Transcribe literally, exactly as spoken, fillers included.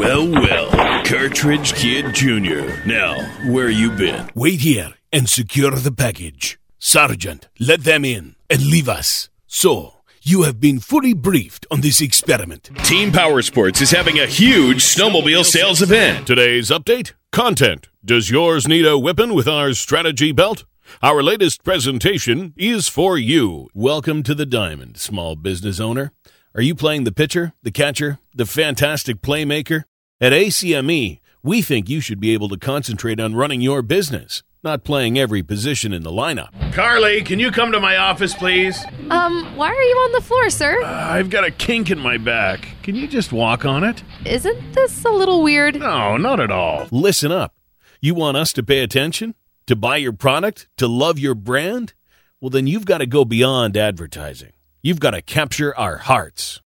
Well, well, Cartridge Kid Junior Now, where you been? Wait here and secure the package. Sergeant, let them in and leave us. So, you have been fully briefed on this experiment. Team Power Sports is having a huge snowmobile sales event. Today's update, content. Does yours need a whipping with our strategy belt? Our latest presentation is for you. Welcome to the Diamond, small business owner. Are you playing the pitcher, the catcher, the fantastic playmaker? At A C M E, we think you should be able to concentrate on running your business, not playing every position in the lineup. Carly, can you come to my office, please? Um, why are you on the floor, sir? Uh, I've got a kink in my back. Can you just walk on it? Isn't this a little weird? No, not at all. Listen up. You want us to pay attention? To buy your product? To love your brand? Well, then you've got to go beyond advertising. You've got to capture our hearts.